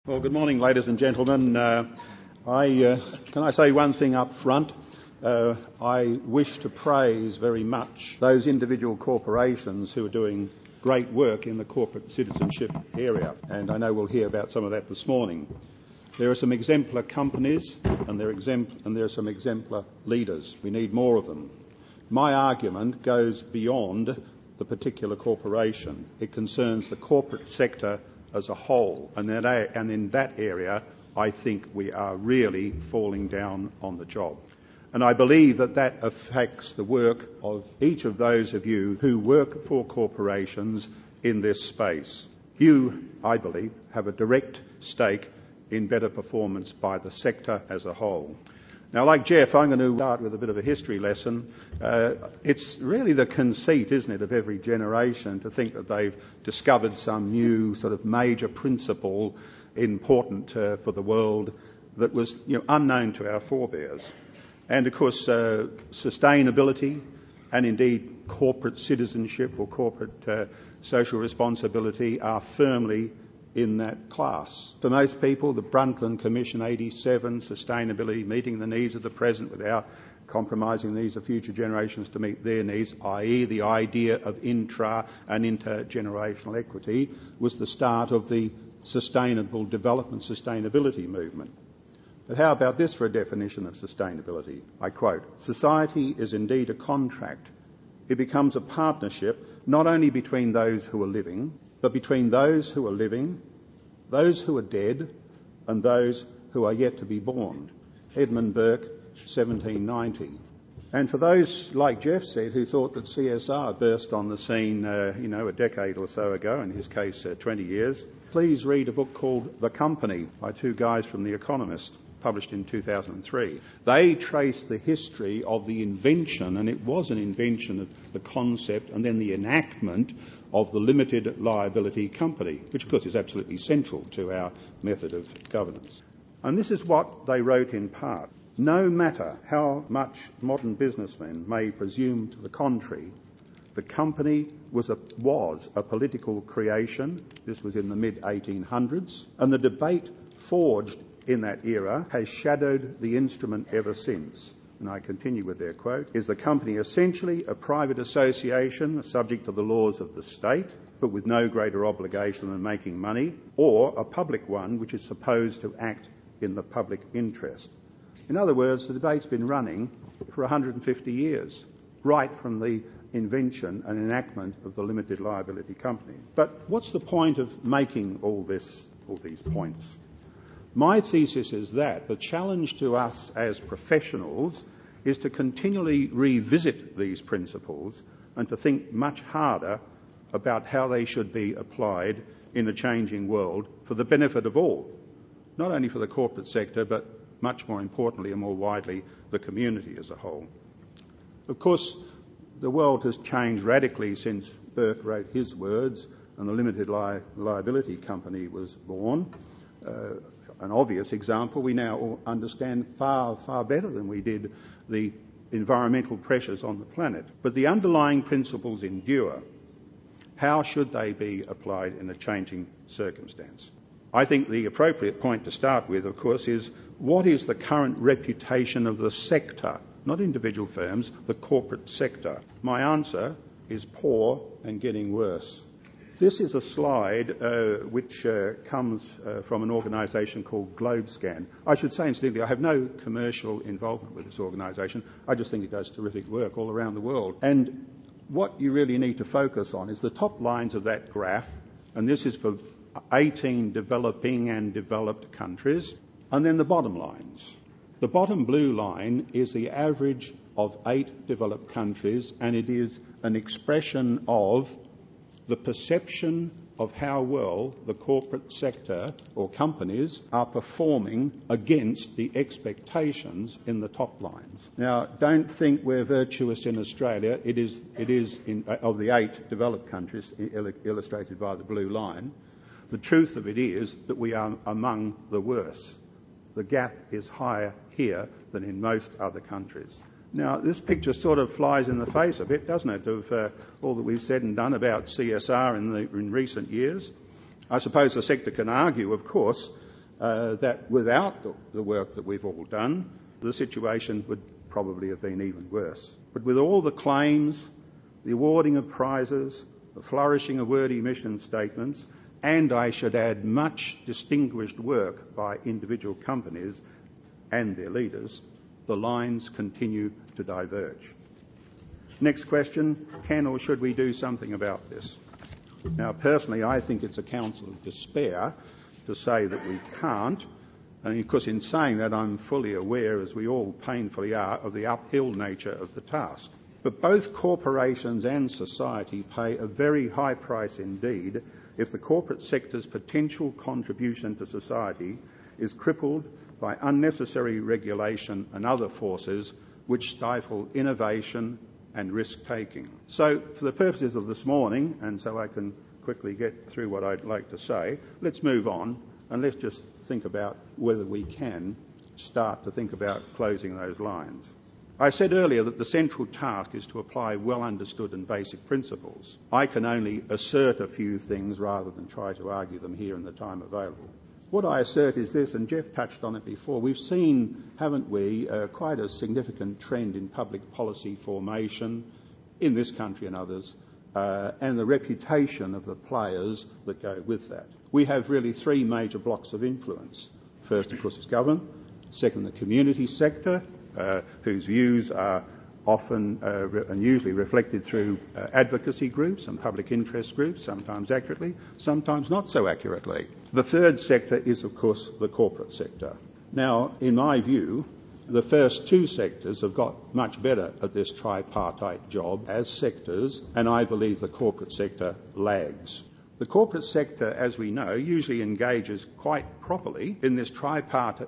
Well, good morning, ladies and gentlemen. Can I say one thing up front? I wish to praise very much those individual corporations who are doing great work in the corporate citizenship area, and I know we'll hear about some of that this morning. There are some exemplar companies and there are some exemplar leaders. We need more of them. My argument goes beyond the particular corporation. It concerns the corporate sector as a whole, and in that area I think we are really falling down on the job. And I believe that affects the work of each of those of you who work for corporations in this space. You, I believe, have a direct stake in better performance by the sector as a whole. Now, like Jeff, I'm going to start with a bit of a history lesson. It's really the conceit, isn't it, of every generation to think that they've discovered some new sort of major principle important for the world that was unknown to our forebears. And of course, sustainability and indeed corporate citizenship or corporate social responsibility are firmly in that class. For most people, the Brundtland Commission 87, sustainability, meeting the needs of the present without compromising the needs of future generations to meet their needs, i.e. the idea of intra and intergenerational equity, was the start of the sustainable development sustainability movement. But how about this for a definition of sustainability? I quote, "Society is indeed a contract. It becomes a partnership not only between those who are living, but between those who are living, those who are dead, and those who are yet to be born." Edmund Burke, 1790. And for those, like Jeff said, who thought that CSR burst on the scene, a decade or so ago, in his case 20 years, please read a book called The Company by two guys from The Economist, published in 2003. They trace the history of the invention, and it was an invention of the concept and then the enactment of the limited liability company, which of course is absolutely central to our method of governance. And this is what they wrote in part. "No matter how much modern businessmen may presume to the contrary, the company was a political creation." This was in the mid-1800s, and the debate forged in that era has shadowed the instrument ever since. And I continue with their quote, "Is the company essentially a private association subject to the laws of the state, but with no greater obligation than making money, or a public one which is supposed to act in the public interest?" In other words, the debate's been running for 150 years, right from the invention and enactment of the limited liability company. But what's the point of making all these points? My thesis is that the challenge to us as professionals is to continually revisit these principles and to think much harder about how they should be applied in a changing world for the benefit of all, not only for the corporate sector, but much more importantly and more widely, the community as a whole. Of course, the world has changed radically since Burke wrote his words and the limited liability company was born. An obvious example, we now all understand far, far better than we did the environmental pressures on the planet. But the underlying principles endure. How should they be applied in a changing circumstance? I think the appropriate point to start with, of course, is what is the current reputation of the sector, not individual firms, the corporate sector? My answer is poor and getting worse. This is a slide which comes from an organisation called Globescan. I should say, incidentally, I have no commercial involvement with this organisation. I just think it does terrific work all around the world. And what you really need to focus on is the top lines of that graph, and this is for 18 developing and developed countries, and then the bottom lines. The bottom blue line is the average of 8 developed countries, and it is an expression of the perception of how well the corporate sector or companies are performing against the expectations in the top lines. Now, don't think we're virtuous in Australia. It is of the 8 developed countries illustrated by the blue line. The truth of it is that we are among the worst. The gap is higher here than in most other countries. Now, this picture sort of flies in the face a bit, doesn't it, of all that we've said and done about CSR in recent years. I suppose the sector can argue, of course, that without the work that we've all done, the situation would probably have been even worse. But with all the claims, the awarding of prizes, the flourishing of wordy mission statements, and I should add much distinguished work by individual companies and their leaders, the lines continue to diverge. Next question, can or should we do something about this? Now, personally, I think it's a counsel of despair to say that we can't, and of course in saying that I'm fully aware, as we all painfully are, of the uphill nature of the task. But both corporations and society pay a very high price indeed if the corporate sector's potential contribution to society is crippled by unnecessary regulation and other forces which stifle innovation and risk-taking. So, for the purposes of this morning, and so I can quickly get through what I'd like to say, let's move on and let's just think about whether we can start to think about closing those lines. I said earlier that the central task is to apply well understood and basic principles. I can only assert a few things rather than try to argue them here in the time available. What I assert is this, and Jeff touched on it before. We've seen, haven't we, quite a significant trend in public policy formation in this country and others, and the reputation of the players that go with that. We have really three major blocks of influence. First, of course, is government. Second, the community sector, whose views are often and usually reflected through advocacy groups and public interest groups, sometimes accurately, sometimes not so accurately. The third sector is, of course, the corporate sector. Now, in my view, the first two sectors have got much better at this tripartite job as sectors, and I believe the corporate sector lags. The corporate sector, as we know, usually engages quite properly in this tripartite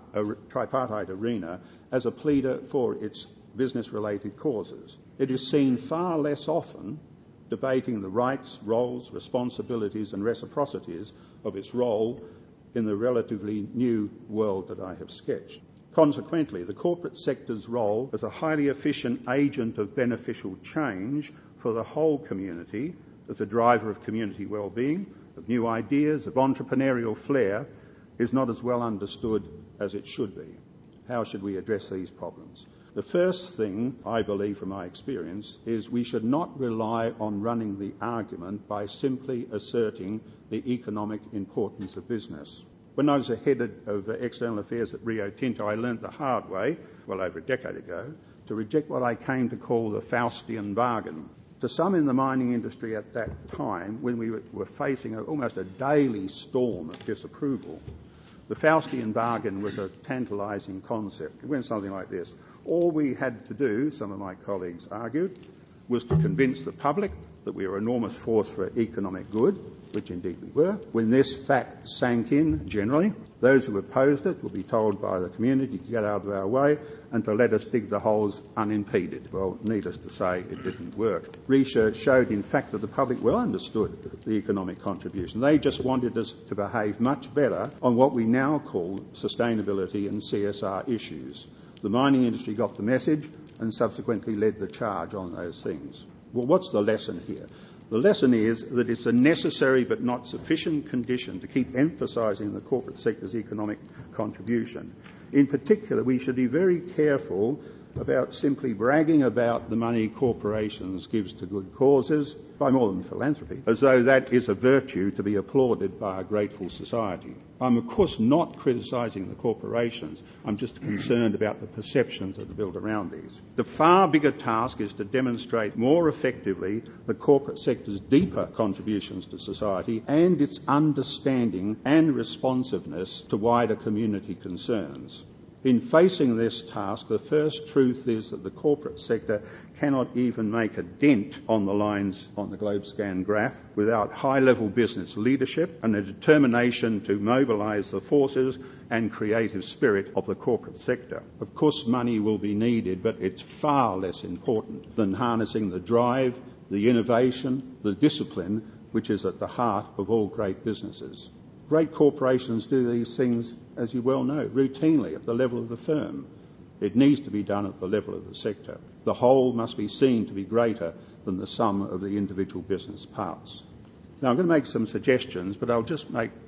arena as a pleader for its business-related causes. It is seen far less often debating the rights, roles, responsibilities and reciprocities of its role in the relatively new world that I have sketched. Consequently, the corporate sector's role as a highly efficient agent of beneficial change for the whole community, as a driver of community well-being, of new ideas, of entrepreneurial flair, is not as well understood as it should be. How should we address these problems? The first thing, I believe from my experience, is we should not rely on running the argument by simply asserting the economic importance of business. When I was the head of external affairs at Rio Tinto, I learnt the hard way, well over a decade ago, to reject what I came to call the Faustian bargain. To some in the mining industry at that time, when we were facing almost a daily storm of disapproval, the Faustian bargain was a tantalising concept. It went something like this. All we had to do, some of my colleagues argued, was to convince the public that we were an enormous force for economic good, which indeed we were. When this fact sank in, generally, those who opposed it would be told by the community to get out of our way and to let us dig the holes unimpeded. Well, needless to say, it didn't work. Research showed, in fact, that the public well understood the economic contribution. They just wanted us to behave much better on what we now call sustainability and CSR issues. The mining industry got the message and subsequently led the charge on those things. Well, what's the lesson here? The lesson is that it's a necessary but not sufficient condition to keep emphasising the corporate sector's economic contribution. In particular, we should be very careful about simply bragging about the money corporations gives to good causes, by more than philanthropy, as though that is a virtue to be applauded by a grateful society. I'm of course not criticising the corporations, I'm just concerned about the perceptions that are built around these. The far bigger task is to demonstrate more effectively the corporate sector's deeper contributions to society and its understanding and responsiveness to wider community concerns. In facing this task, the first truth is that the corporate sector cannot even make a dent on the lines on the Globescan graph without high-level business leadership and a determination to mobilise the forces and creative spirit of the corporate sector. Of course, money will be needed, but it's far less important than harnessing the drive, the innovation, the discipline, which is at the heart of all great businesses. Great corporations do these things, as you well know, routinely at the level of the firm. It needs to be done at the level of the sector. The whole must be seen to be greater than the sum of the individual business parts. Now, I'm going to make some suggestions, but I'll just make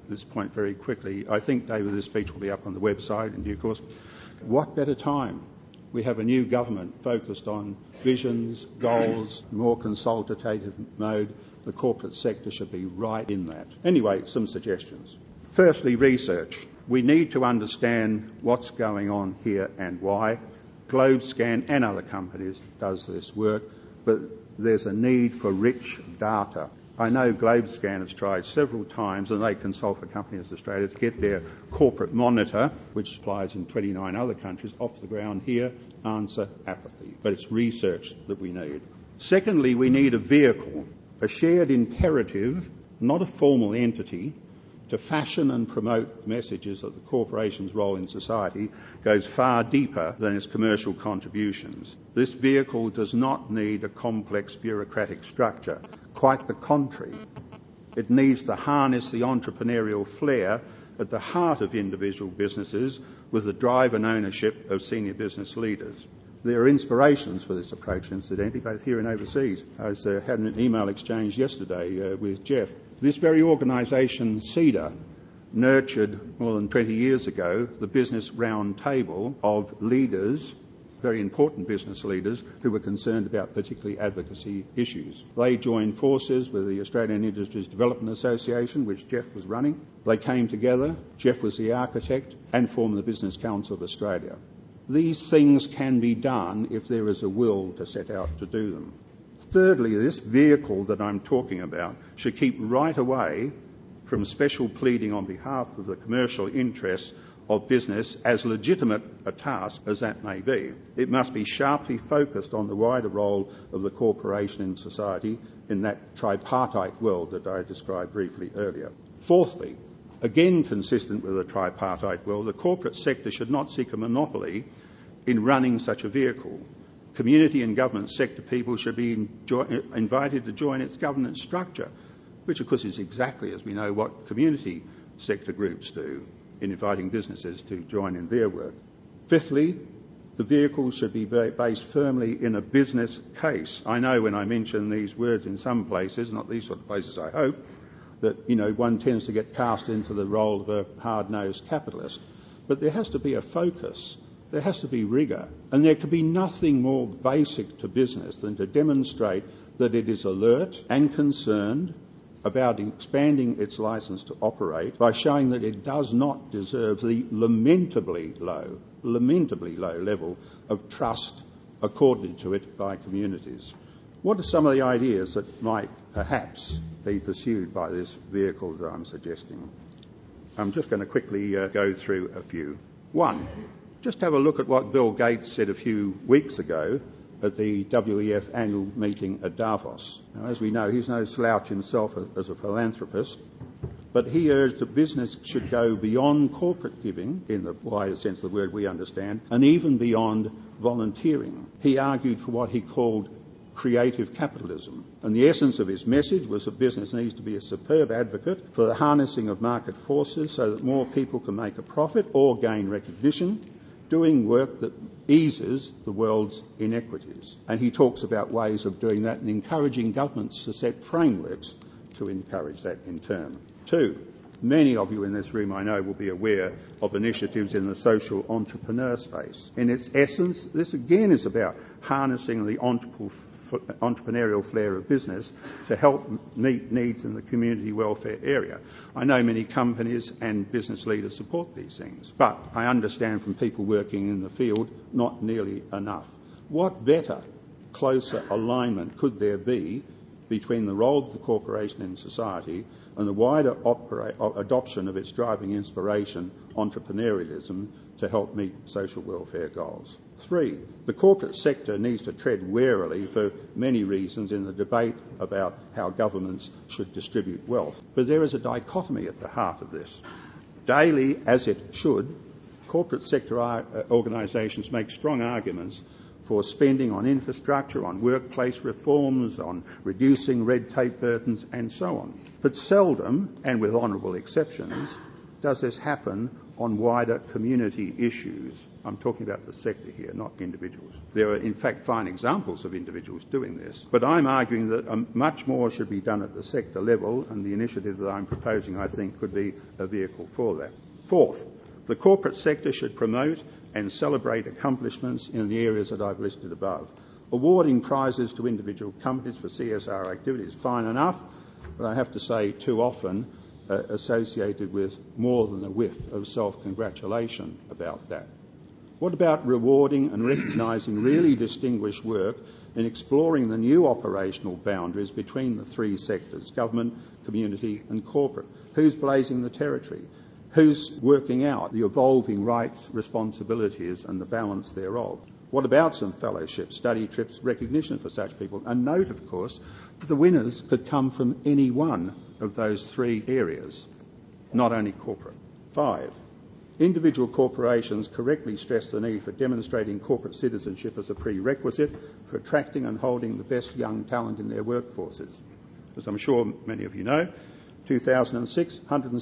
this point very quickly. I think, David, this speech will be up on the website in due course. What better time? We have a new government focused on visions, goals, more consultative mode. The corporate sector should be right in that. Anyway, some suggestions. Firstly, research. We need to understand what's going on here and why. Globescan and other companies does this work, but there's a need for rich data. I know Globescan has tried several times, and they consult for companies in Australia to get their corporate monitor, which applies in 29 other countries, off the ground here. Answer, apathy. But it's research that we need. Secondly, we need a vehicle, a shared imperative, not a formal entity, to fashion and promote messages that the corporation's role in society goes far deeper than its commercial contributions. This vehicle does not need a complex bureaucratic structure. Quite the contrary. It needs to harness the entrepreneurial flair at the heart of individual businesses with the drive and ownership of senior business leaders. There are inspirations for this approach, incidentally, both here and overseas. I had an email exchange yesterday with Jeff. This very organisation, CEDA, nurtured more than 20 years ago the business round table of leaders, very important business leaders, who were concerned about particularly advocacy issues. They joined forces with the Australian Industries Development Association, which Jeff was running. They came together, Jeff was the architect, and formed the Business Council of Australia. These things can be done if there is a will to set out to do them. Thirdly, this vehicle that I'm talking about should keep right away from special pleading on behalf of the commercial interests of business, as legitimate a task as that may be. It must be sharply focused on the wider role of the corporation in society in that tripartite world that I described briefly earlier. Fourthly, again consistent with the tripartite world, the corporate sector should not seek a monopoly in running such a vehicle. Community and government sector people should be invited to join its governance structure, which of course is exactly, as we know, what community sector groups do in inviting businesses to join in their work. Fifthly, the vehicle should be based firmly in a business case. I know when I mention these words in some places, not these sort of places I hope, that one tends to get cast into the role of a hard-nosed capitalist. But there has to be a focus. There has to be rigour, and there can be nothing more basic to business than to demonstrate that it is alert and concerned about expanding its licence to operate by showing that it does not deserve the lamentably low level of trust accorded to it by communities. What are some of the ideas that might perhaps be pursued by this vehicle that I'm suggesting? I'm just going to quickly go through a few. One, just have a look at what Bill Gates said a few weeks ago at the WEF annual meeting at Davos. Now, as we know, he's no slouch himself as a philanthropist, but he urged that business should go beyond corporate giving, in the wider sense of the word we understand, and even beyond volunteering. He argued for what he called creative capitalism, and the essence of his message was that business needs to be a superb advocate for the harnessing of market forces so that more people can make a profit or gain recognition doing work that eases the world's inequities. And he talks about ways of doing that and encouraging governments to set frameworks to encourage that in turn. Two, many of you in this room, I know, will be aware of initiatives in the social entrepreneur space. In its essence, this again is about harnessing the entrepreneurial flair of business to help meet needs in the community welfare area. I know many companies and business leaders support these things, but I understand from people working in the field, not nearly enough. What better, closer alignment could there be between the role of the corporation in society and the wider adoption of its driving inspiration, entrepreneurialism, to help meet social welfare goals? Three, the corporate sector needs to tread warily for many reasons in the debate about how governments should distribute wealth. But there is a dichotomy at the heart of this. Daily, as it should, corporate sector organisations make strong arguments for spending on infrastructure, on workplace reforms, on reducing red tape burdens and so on. But seldom, and with honourable exceptions, does this happen on wider community issues. I'm talking about the sector here, not individuals. There are, in fact, fine examples of individuals doing this. But I'm arguing that much more should be done at the sector level, and the initiative that I'm proposing, I think, could be a vehicle for that. Fourth, the corporate sector should promote and celebrate accomplishments in the areas that I've listed above. Awarding prizes to individual companies for CSR activities is fine enough, but I have to say too often associated with more than a whiff of self-congratulation about that. What about rewarding and recognising really distinguished work in exploring the new operational boundaries between the three sectors, government, community and corporate? Who's blazing the territory? Who's working out the evolving rights, responsibilities and the balance thereof? What about some fellowships, study trips, recognition for such people? And note, of course, that the winners could come from any one of those three areas, not only corporate. 5. Individual corporations correctly stress the need for demonstrating corporate citizenship as a prerequisite for attracting and holding the best young talent in their workforces. As I'm sure many of you know, 2006,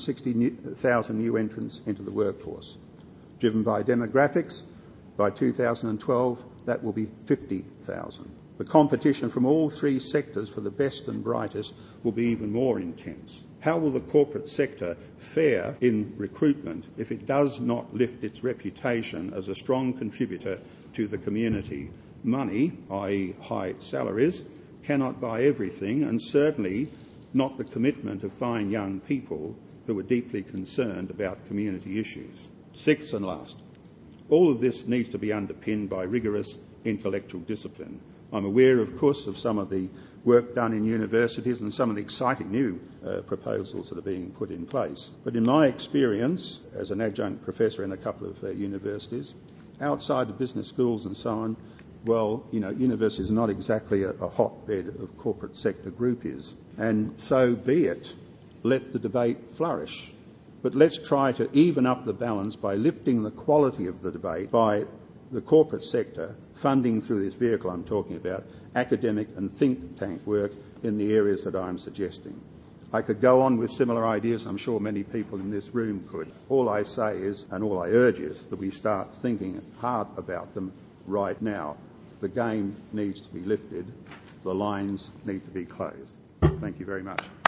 160,000 new entrants into the workforce. Driven by demographics, by 2012 that will be 50,000. The competition from all three sectors for the best and brightest will be even more intense. How will the corporate sector fare in recruitment if it does not lift its reputation as a strong contributor to the community? Money, i.e. high salaries, cannot buy everything, and certainly not the commitment of fine young people who are deeply concerned about community issues. 6th and last, all of this needs to be underpinned by rigorous intellectual discipline. I'm aware, of course, of some of the work done in universities and some of the exciting new proposals that are being put in place. But in my experience as an adjunct professor in a couple of universities, outside of business schools and so on, well, universities are not exactly a hotbed of corporate sector groupies. And so be it. Let the debate flourish. But let's try to even up the balance by lifting the quality of the debate by the corporate sector funding through this vehicle I'm talking about academic and think tank work in the areas that I'm suggesting. I could go on with similar ideas. I'm sure many people in this room could. All I say is, and all I urge is, that we start thinking hard about them right now. The game needs to be lifted. The lines need to be closed. Thank you very much.